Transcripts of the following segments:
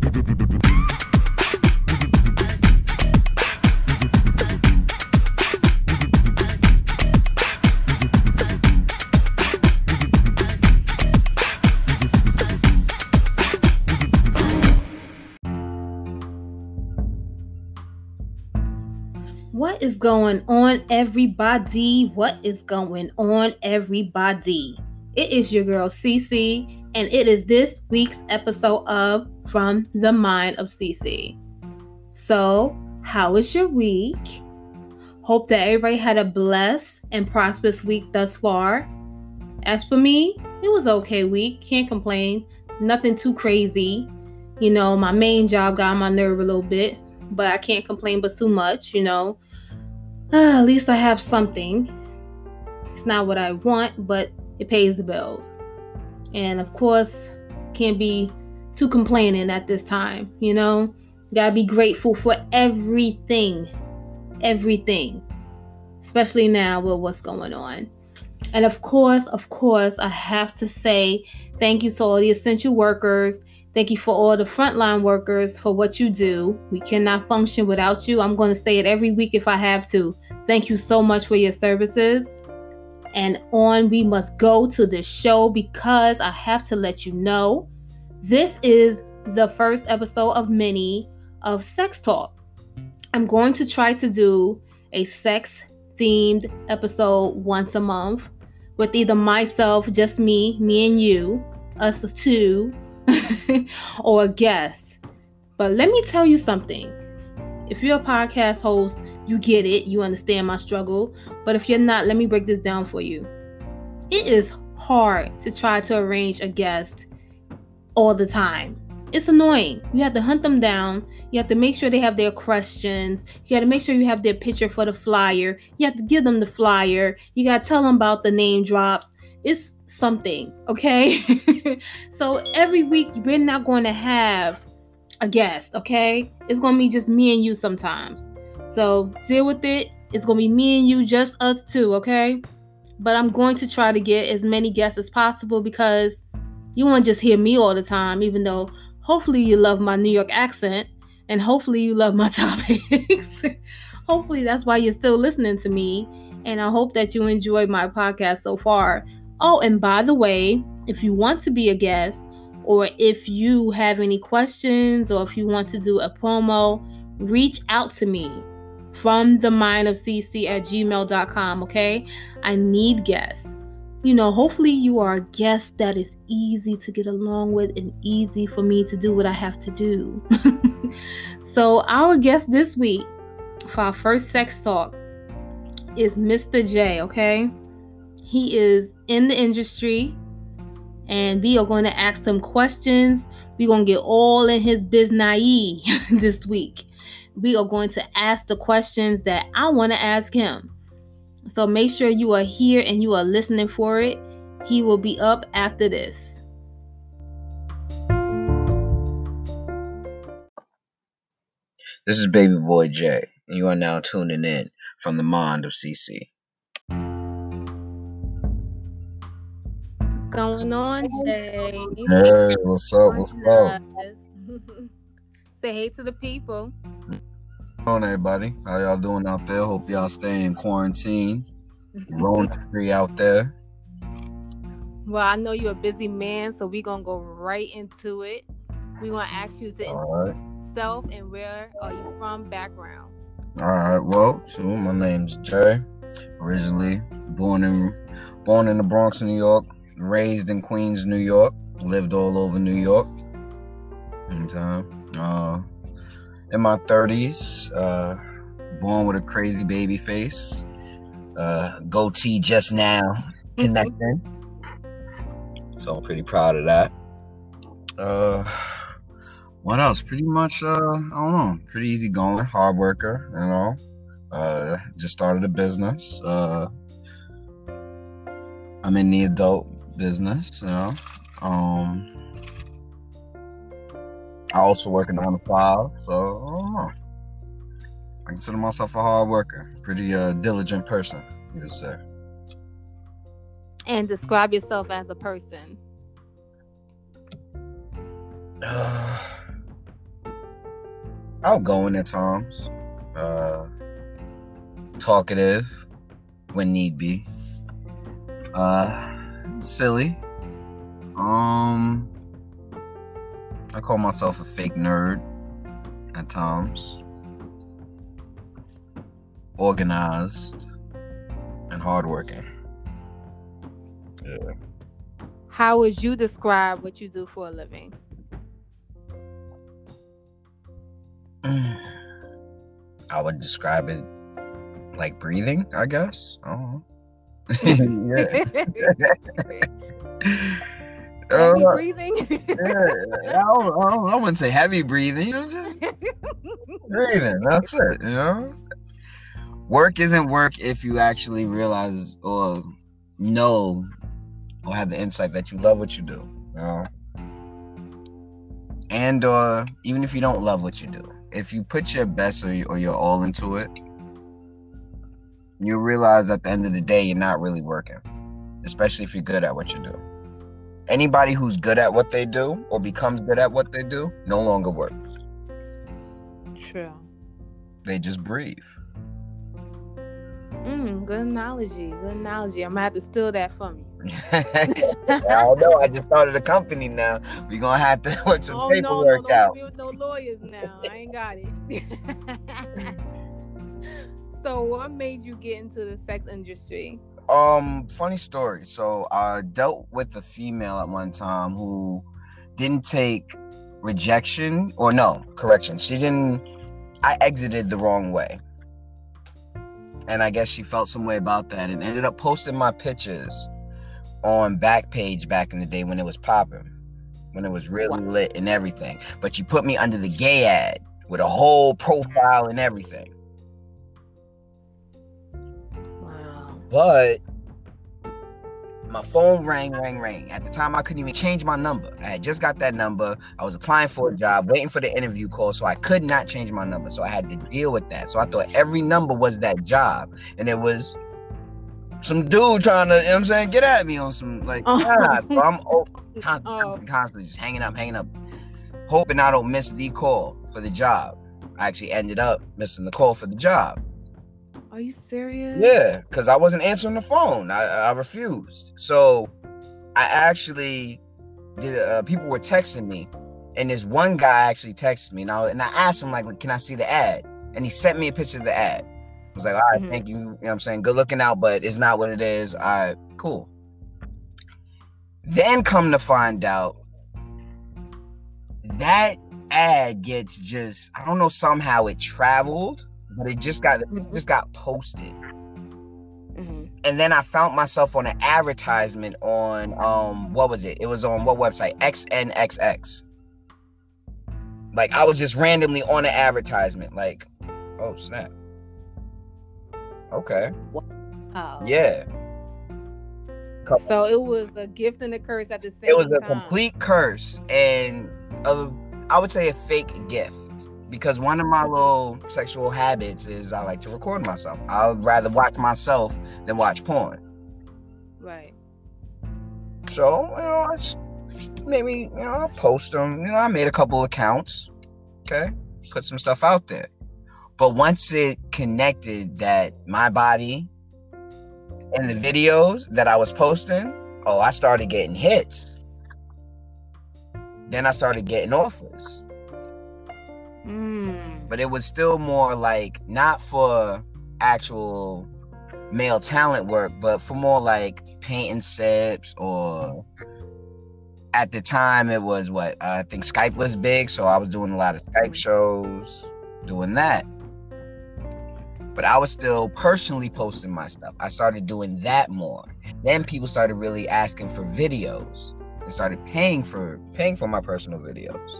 What is going on, everybody? What is going on, everybody? It is your girl Cece, and it is this week's episode of From the Mind of Cece. So, how was your week? Hope that everybody had a blessed and prosperous week thus far. As for me, it was an okay week. Can't complain. Nothing too crazy. You know, my main job got on my nerve a little bit, but I can't complain but too much, you know. At least I have something. It's not what I want, but it pays the bills. And of course, can't be too complaining at this time, you know. Gotta be grateful for everything. Especially now with what's going on. And of course, I have to say thank you to all the essential workers. Thank you for all the frontline workers for what you do. We cannot function without you. I'm going to say it every week if I have to. Thank you so much for your services. And we must go to the show because I have to let you know this is the first episode of many of Sex Talk. I'm going to try to do a sex-themed episode once a month with either myself, just me and you, us two, or a guest. But let me tell you something. If you're a podcast host, you get it. You understand my struggle. But if you're not, let me break this down for you. It is hard to try to arrange a guest all the time. It's annoying. You have to hunt them down. You have to make sure they have their questions. You got to make sure you have their picture for the flyer. You have to give them the flyer. You got to tell them about the name drops. It's something, okay? So every week, we're not going to have a guest, okay? It's going to be just me and you sometimes. So deal with it. It's going to be me and you, just us two, okay? But I'm going to try to get as many guests as possible because you won't just hear me all the time, even though hopefully you love my New York accent and hopefully you love my topics. Hopefully that's why you're still listening to me. And I hope that you enjoyed my podcast so far. Oh, and by the way, if you want to be a guest or if you have any questions or if you want to do a promo, reach out to me from themindofcc@gmail.com, okay? I need guests. You know, hopefully you are a guest that is easy to get along with and easy for me to do what I have to do. So our guest this week for our first sex talk is Mr. J, okay? He is in the industry and we are going to ask him questions. We're going to get all in his business this week. We are going to ask the questions that I want to ask him. So make sure you are here and you are listening for it. He will be up after this. This is Baby Boy J, and you are now tuning in from the Mind of CC. What's going on, Jay? Hey, what's up? Say hey to the people. What's on, everybody? How y'all doing out there? Hope y'all stay in quarantine. Rona free out there. Well, I know you're a busy man, so we're going to go right into it. We're going to ask you to introduce yourself and where are you from, background. All right, well, so my name's Jay. Originally born in the Bronx, New York. Raised in Queens, New York. Lived all over New York. In my 30s, born with a crazy baby face. Goatee just now connecting. So I'm pretty proud of that. What else? Pretty much, I don't know. Pretty easy going, hard worker, you know. Just started a business. I'm in the adult business, you know. I also work a 9 to 5, so I don't know. I consider myself a hard worker, pretty diligent person, you could say. And describe yourself as a person. outgoing at times, talkative when need be, silly. I call myself a fake nerd at times, organized, and hardworking. Yeah. How would you describe what you do for a living? I would describe it like breathing, I guess. Oh. Yeah. Heavy breathing? Yeah. I wouldn't say heavy breathing, just breathing. That's it, Work isn't work if you actually realize or know or have the insight that you love what you do, and or even if you don't love what you do, if you put your best or your all into it, you realize at the end of the day you're not really working, especially if you're good at what you do. Anybody who's good at what they do or becomes good at what they do no longer works. True. They just breathe. Good analogy. I'm gonna have to steal that from you. I don't know. I just started a company now. We're gonna have to work some paperwork out. Don't with no lawyers now. I ain't got it. So, what made you get into the sex industry? Funny story. So, I dealt with a female at one time who didn't take rejection, or no, correction. I exited the wrong way. And I guess she felt some way about that and ended up posting my pictures on Backpage back in the day when it was popping, when it was really lit and everything. But she put me under the gay ad with a whole profile and everything. Wow. But my phone rang. At the time, I couldn't even change my number. I had just got that number. I was applying for a job, waiting for the interview call, so I could not change my number. So I had to deal with that. So I thought every number was that job. And it was some dude trying to, get at me on some, So I'm constantly just hanging up, hoping I don't miss the call for the job. I actually ended up missing the call for the job. Are you serious? Yeah, because I wasn't answering the phone. I refused. So I actually people were texting me, and this one guy actually texted me, and I asked him, like, can I see the ad? And he sent me a picture of the ad. I was like, all right, thank you. You know what I'm saying? Good looking out, but it's not what it is. All right, cool. Then come to find out, that ad gets I don't know, somehow it traveled. But it just got posted. And then I found myself on an advertisement on what was it? It was on what website? XNXX. Like, I was just randomly on an advertisement. Like, oh snap. Okay. Oh. Yeah. So it was a gift and a curse at the same time. It was a complete curse and I would say a fake gift. Because one of my little sexual habits is I like to record myself. I would rather watch myself than watch porn. Right. So, I post them. I made a couple accounts. Okay. Put some stuff out there. But once it connected that my body and the videos that I was posting, I started getting hits. Then I started getting offers. But it was still more like not for actual male talent work, but for more like painting sets, or at the time it was I think Skype was big, so I was doing a lot of Skype shows, doing that. But I was still personally posting my stuff. I started doing that more. Then people started really asking for videos and started paying for my personal videos.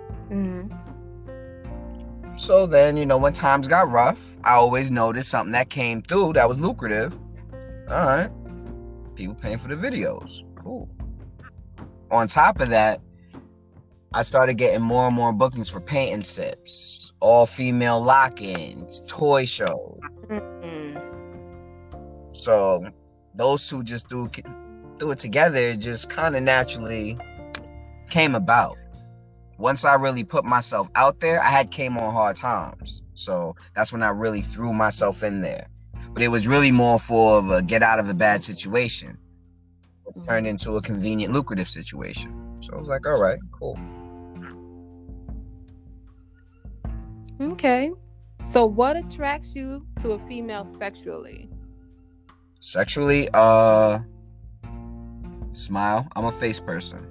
So then, when times got rough, I always noticed something that came through that was lucrative. All right. People paying for the videos. Cool. On top of that, I started getting more and more bookings for painting sips, all female lock-ins, toy shows. So those two just threw it together. It just kind of naturally came about. once I really put myself out there, I had came on hard times. So that's when I really threw myself in there. But it was really more for a get out of a bad situation. It turned into a convenient, lucrative situation. So I was like, all right, cool. Okay. So what attracts you to a female sexually? Sexually, smile. I'm a face person.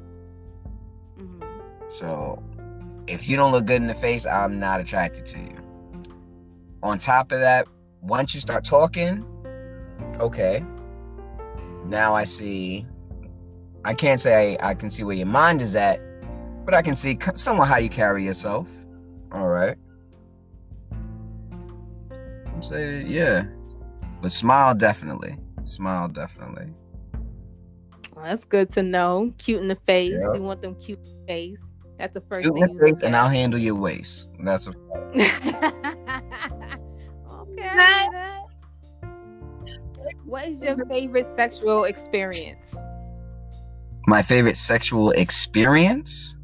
So if you don't look good in the face, I'm not attracted to you. On top of that, once you start talking, okay, now I can't say I can see where your mind is at, but I can see somewhat how you carry yourself. All right. Say, yeah. But smile definitely. Well, that's good to know. Cute in the face. Yeah. You want them cute in the face. That's the first cute thing you look at. And I'll handle your waist. That's a okay. What is your favorite sexual experience? My favorite sexual experience?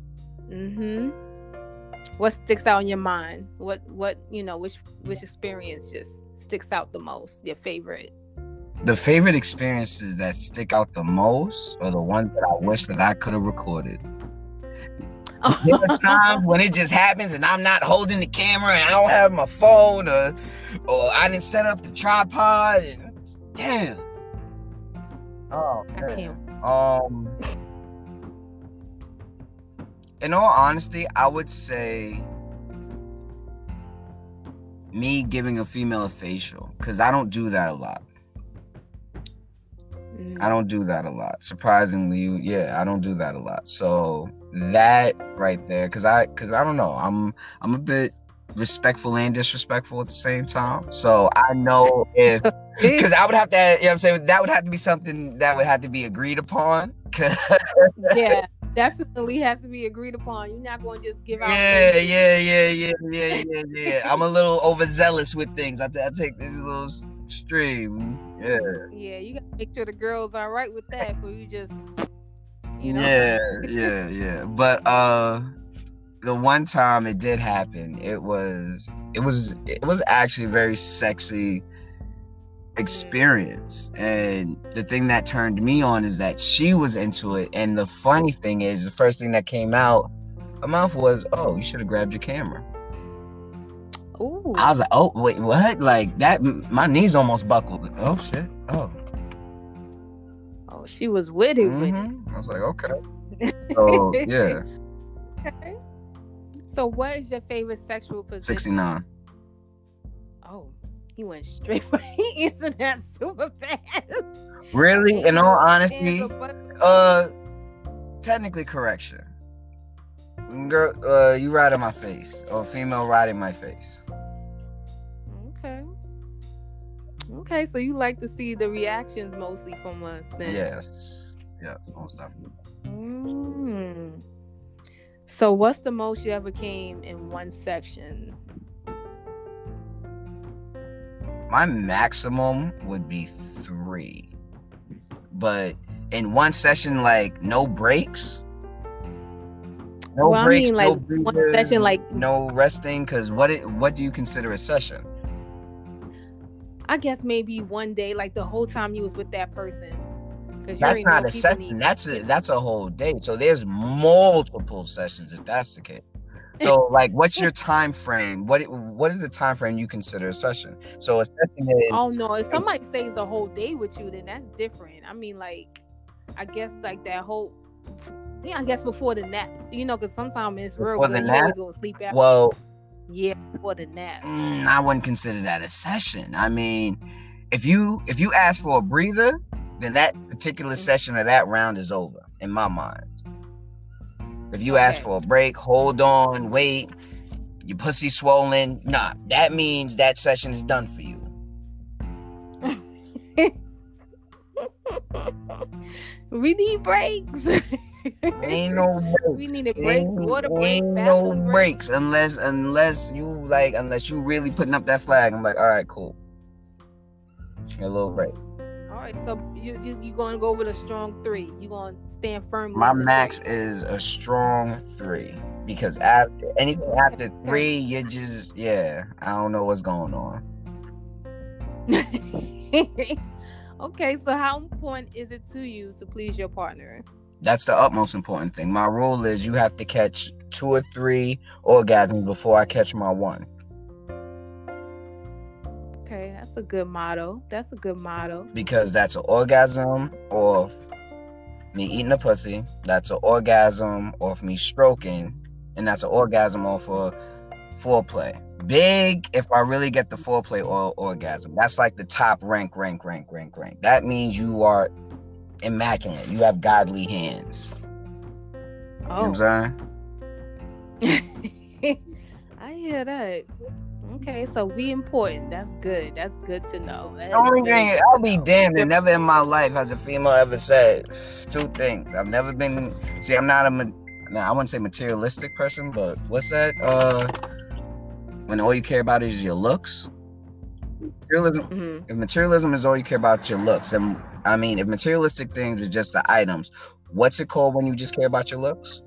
What sticks out in your mind? What which experience just sticks out the most? Your favorite? The favorite experiences that stick out the most are the ones that I wish that I could have recorded. There are times when it just happens and I'm not holding the camera and I don't have my phone or I didn't set up the tripod and damn. Oh, man. I can't. In all honesty, I would say me giving a female a facial, because I don't do that a lot. Surprisingly, yeah, I don't do that a lot. So that right there, because I don't know, I'm a bit respectful and disrespectful at the same time. So I know if because I would have to, you know what I'm saying, that would have to be something that would have to be agreed upon. Yeah, definitely has to be agreed upon. You're not going to just give out. Yeah. I'm a little overzealous with things. I take this a little extreme. Yeah, you gotta make sure the girl's all right with that, but you just, Yeah. But the one time it did happen, it was actually a very sexy experience, and the thing that turned me on is that she was into it. And the funny thing is, the first thing that came out her mouth was, "Oh, you should have grabbed your camera." Ooh. I was like, "Oh, wait, what?" Like that, my knees almost buckled. Oh shit! Oh, she was with it. I was like, okay. So yeah. Okay. So what is your favorite sexual position? 69. Oh, he went straight for he answered that super fast. Really? In all honesty, technically correction. Girl, you ride in my face, or female riding my face. Okay, so you like to see the reactions mostly from us then? Yes, most definitely. So what's the most you ever came in one section? My maximum would be 3. But in one session, like, no breaks? No breaks, no breathing, one session, like no resting? Because what do you consider a session? I guess maybe one day, like the whole time you was with that person. That's not a session. That's a whole day. So there's multiple sessions if that's the case. So like, what's your time frame? What is the time frame you consider a session? So a session is, oh no, if somebody stays the whole day with you, then that's different. I mean, like, I guess like that whole, I guess before the nap, because sometimes it's real good. You always go to sleep after. Well, yeah, before the nap. I wouldn't consider that a session. I mean, if you ask for a breather, then that particular session or that round is over in my mind. If you ask for a break, hold on, wait, your pussy swollen, nah, that means that session is done for you. We need breaks. Ain't no breaks. We need a break, water break, ain't no breaks unless you really putting up that flag. I'm like, all right, cool. A little break. All right, so you gonna go with a strong 3. You gonna stand firm. My max is a strong 3 because anything after 3, you're just I don't know what's going on. Okay, so how important is it to you to please your partner? That's the utmost important thing. My rule is you have to catch 2 or 3 orgasms before I catch my one. Okay, that's a good motto. Because that's an orgasm off me eating a pussy. That's an orgasm off me stroking. And that's an orgasm off of foreplay. Big if I really get the foreplay or orgasm. That's like the top rank. That means you are immaculate. You have godly hands. You know what I'm saying? I hear that. Okay, so we important. That's good. That's good to know. The only thing, I'll be damned, and never in my life has a female ever said 2 things. I've never been, I'm not I wouldn't say materialistic person, but what's that? When all you care about is your looks. Materialism. If materialism is all you care about, your looks, and I mean, if materialistic things is just the items, what's it called when you just care about your looks?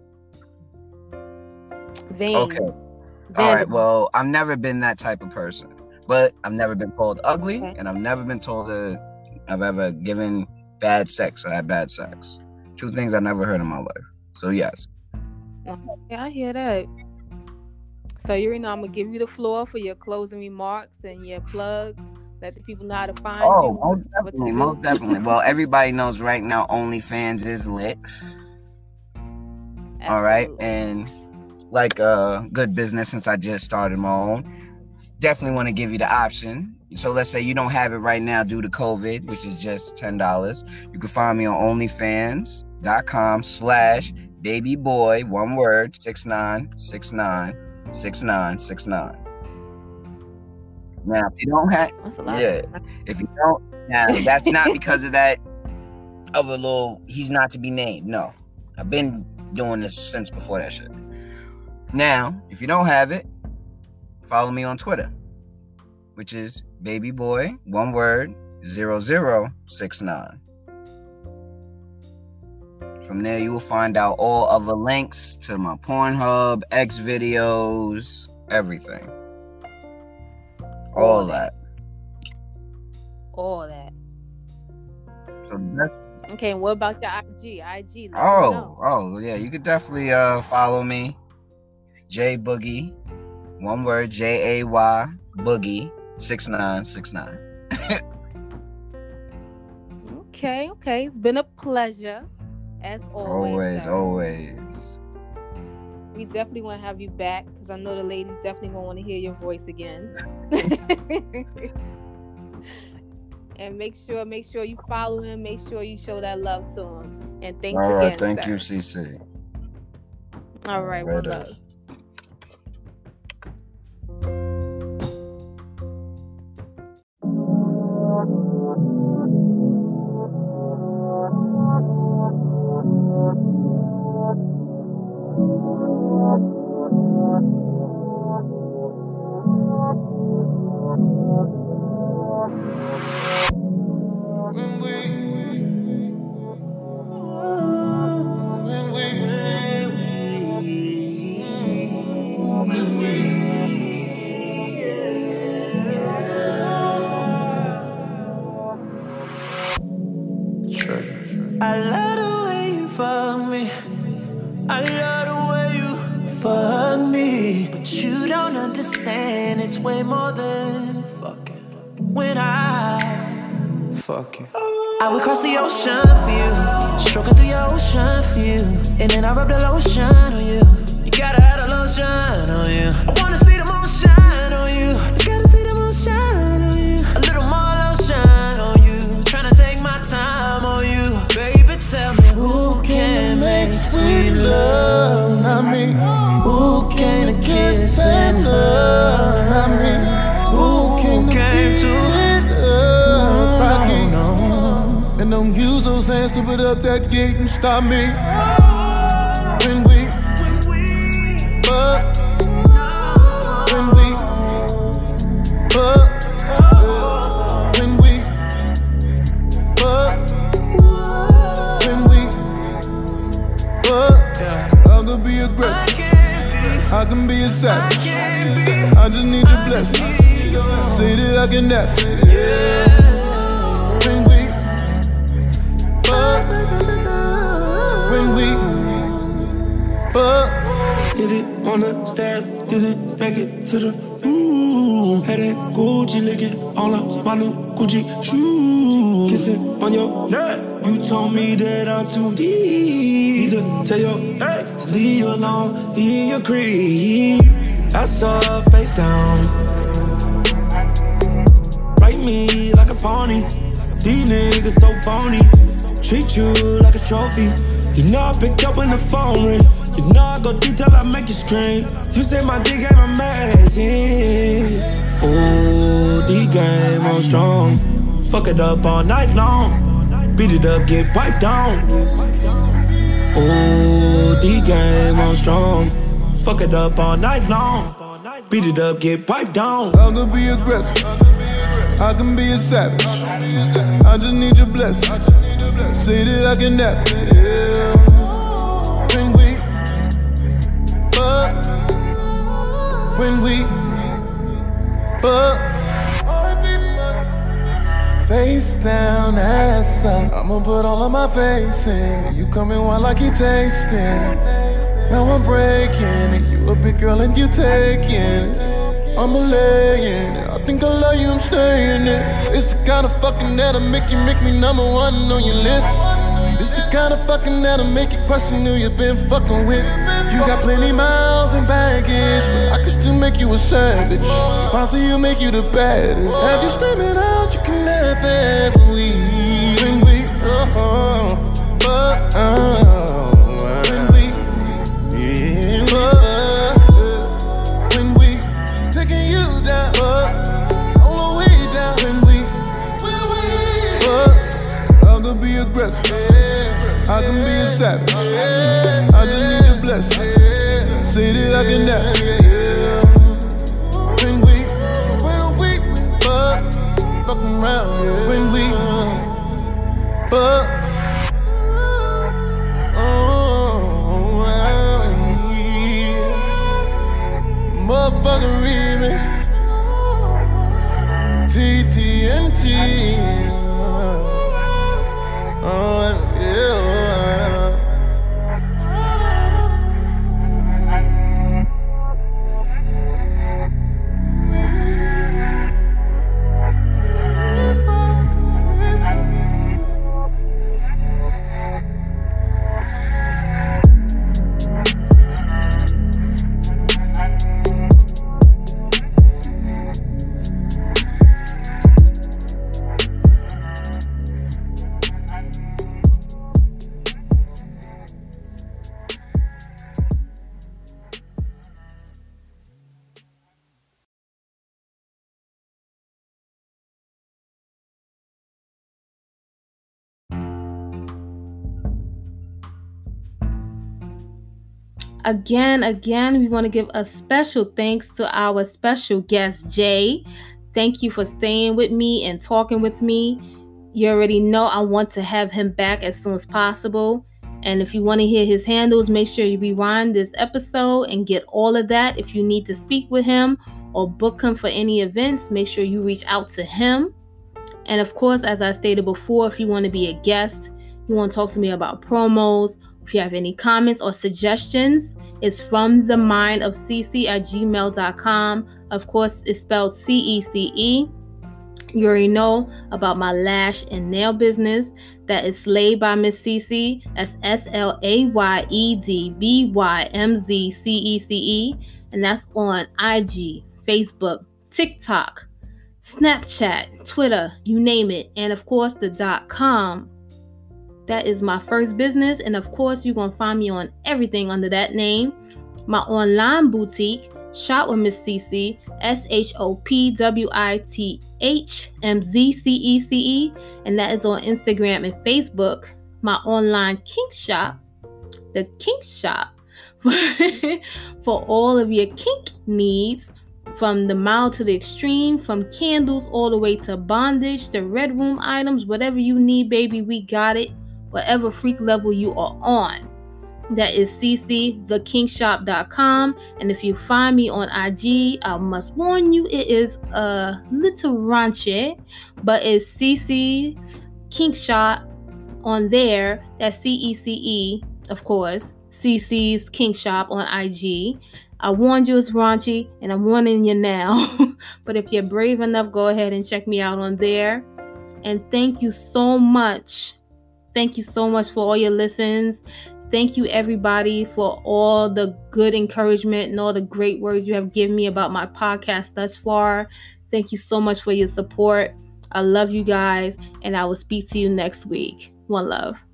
Vain. Okay. All right. Well, I've never been that type of person, but I've never been called ugly, and I've never been told that I've ever given bad sex or had bad sex. 2 things I never heard in my life. So yes. Yeah, I hear that. So I'm gonna give you the floor for your closing remarks and your plugs. Let the people know how to find you. Most definitely. Well, everybody knows right now OnlyFans is lit. Absolutely. All right, and like a good business, since I just started my own, definitely want to give you the option. So let's say you don't have it right now due to COVID, which is just $10. You can find me on onlyfans.com/babyboy, one word, 69696969. Now, if you don't have, if you don't, now that's not because of that other little, he's not to be named. No, I've been doing this since before that shit. Now, if you don't have it, follow me on Twitter, which is babyboy, one word, 0069. From there, you will find out all other links to my Pornhub, X videos, everything. All that. So that's okay. And what about your IG? Oh, yeah. You could definitely follow me. J Boogie, one word, JAY Boogie 6969. Okay. It's been a pleasure, as always. Always. We definitely want to have you back because I know the ladies definitely won't want to hear your voice again. And make sure you follow him. Make sure you show that love to him. And thanks again. All right, thank you, CC. All right, well love. I love the way you fuck me. I love the way you fuck me. But you don't understand, it's way more than fucking. When I fuck you, I would cross the ocean for you, stroking through your ocean for you, and then I rub the lotion on you. You gotta have the lotion on you. I wanna see the moon shine on you. I gotta see the moon shine on you. A little more lotion on you. Tryna take my time on you. Baby, tell me who can make sweet love, not me. Who can kiss and love, not me. Who came to rock it on. And don't use those hands to put up that gate and stop me. When we fuck, when we fuck, when we fuck, when we fuck, I'm gonna be aggressive. can be a savage. I just need your blessing. Say that I can have it. When we fuck, hit it on the stairs, did it, stack it to the room. Had that Gucci licking all of my new Gucci shoes. Kissing on your neck, you told me that I'm too deep. To tell your ex to leave you alone in your crib. I saw her face down, write me like a pony. These niggas so phony, treat you like a trophy. You know I picked up when the phone ring. You know I go deep till I make you scream. You say my D game amazing. Oh, D game on strong. Fuck it up all night long. Beat it up, get piped down. Oh, D game on strong. Fuck it up all night long. Beat it up, get piped down. I can be aggressive, I can be a savage. I just need your blessing. Say that I can have it. When we fuck, face down, ass up. I'ma put all of my face in. You coming while I keep tasting. Now I'm breaking it. You a big girl and you taking it. I'm a laying it. I think I love you, I'm staying it. It's the kind of fucking that'll make me number one on your list. It's the kind of fucking that'll make you question who you been fucking with. You got plenty miles and baggage, but I can still make you a savage. Sponsor you, make you the baddest. Have you screaming out, you can have that. When we taking you down, all the way down. When we I could be aggressive, I can be a savage. I just need your blessing. Say that I can have it. When we fuck around. When we fuck. Motherfucking remix, TTNT. Again, we want to give a special thanks to our special guest, Jay. Thank you for staying with me and talking with me. You already know I want to have him back as soon as possible. And if you want to hear his handles, make sure you rewind this episode and get all of that. If you need to speak with him or book him for any events, make sure you reach out to him. And of course, as I stated before, if you want to be a guest, you want to talk to me about promos, if you have any comments or suggestions, it's fromthemindofcece@gmail.com. Of course, it's spelled CECE. You already know about my lash and nail business. That is Slayed by Miss Cece. That's SLAYEDBYMZCECE. And that's on IG, Facebook, TikTok, Snapchat, Twitter, you name it. And of course, the .com. That is my first business. And of course, you're going to find me on everything under that name. My online boutique, Shop with Miss Cece, SHOPWITHMZCECE. And that is on Instagram and Facebook. My online kink shop, the Kink Shop, for all of your kink needs. From the mild to the extreme, from candles all the way to bondage, to red room items, whatever you need, baby, we got it. Whatever freak level you are on. That is ccthekinkshop.com. And if you find me on IG, I must warn you, it is a little raunchy, but it's CC's Kink Shop on there. That's CECE, of course. CC's Kink Shop on IG. I warned you it's raunchy, and I'm warning you now. But if you're brave enough, go ahead and check me out on there. And thank you so much. Thank you so much for all your listens. Thank you, everybody, for all the good encouragement and all the great words you have given me about my podcast thus far. Thank you so much for your support. I love you guys, and I will speak to you next week. One love.